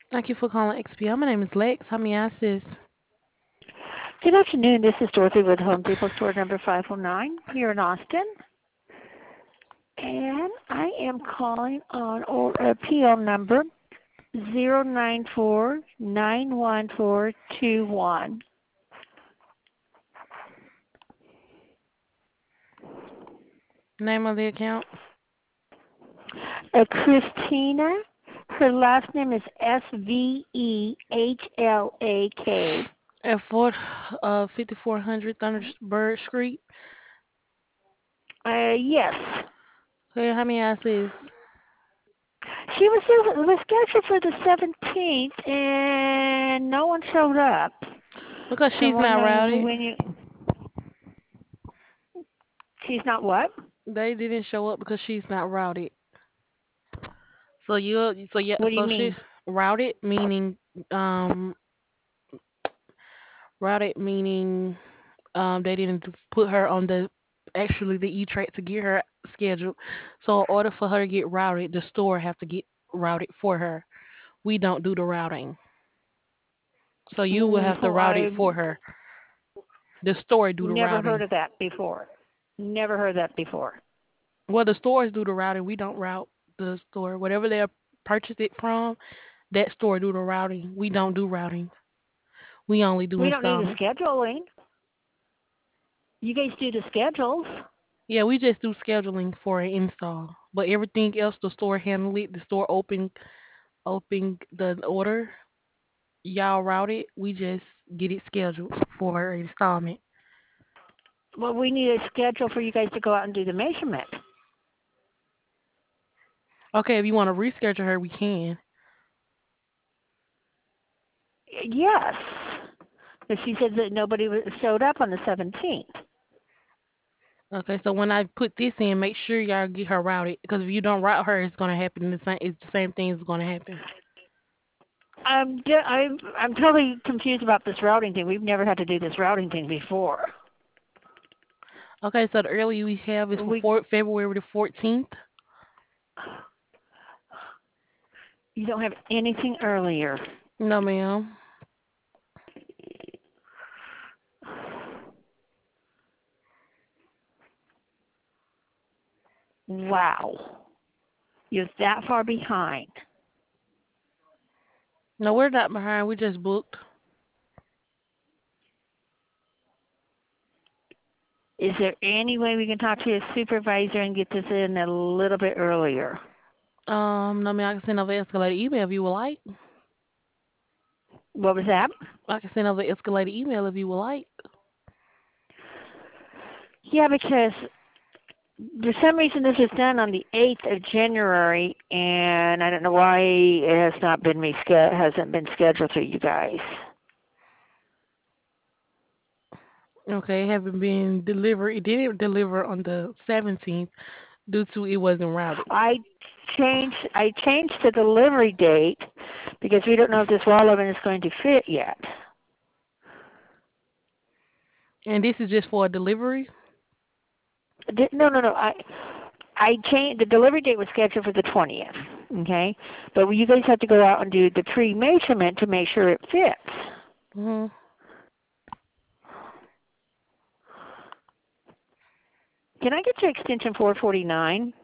Thank you for calling XPO. My name is Lex. How may I assist? Good afternoon. This is Dorothy with Home Depot store number 509 here in Austin. And I am calling on PO number 094-91421. Name of the account? Christina, her last name is Svehlak. At 5400 Thunderbird Street. Yes. Okay, how may I assist? She was scheduled for the 17th, and no one showed up. Because So I'm she's not wondering routed. when she's not what? They didn't show up because she's not routed. What do you So she's mean? routed meaning um routed meaning they didn't put her on the E-track to get her scheduled. So in order for her to get routed, the store have to get routed for her. We don't do the routing. So you will have to Well, route it I for her. The store do the never heard routing. of that before. Never heard that before. Well, the stores do the routing. We don't route the store. Whatever they purchased it from, that store do the routing. We don't do routing. We only do We don't do the installment. scheduling. You guys do the schedules. Yeah, we just do scheduling for an install. But everything else, the store handle it. The store open the order. Y'all route it. We just get it scheduled for installment. Well, we need a schedule for you guys to go out and do the measurement. Okay, if you want to reschedule her, we can. Yes. But she said that nobody showed up on the 17th. Okay, so when I put this in, make sure y'all get her routed. Because if you don't route her, it's gonna happen the same. It's the same thing is gonna happen. I'm totally confused about this routing thing. We've never had to do this routing thing before. Okay, so the earliest we have is for We February the 14th. You don't have anything earlier. No, ma'am. Wow. You're that far behind. No, we're not behind. We just booked. Is there any way we can talk to your supervisor and get this in a little bit earlier? No, ma'am. I can send over escalated email if you would like. What was that? I can send over escalated email if you would like. Yeah, because for some reason this was done on the 8th of January, and I don't know why it has not been hasn't been scheduled for you guys. Okay, it haven't been delivered. It didn't deliver on the 17th due to it wasn't routed. I changed the delivery date because we don't know if this wall oven is going to fit yet. And this is just for a delivery. No. I changed the delivery date was scheduled for the 20th. Okay, but you guys have to go out and do the pre-measurement to make sure it fits. Hmm. Can I get your extension 449?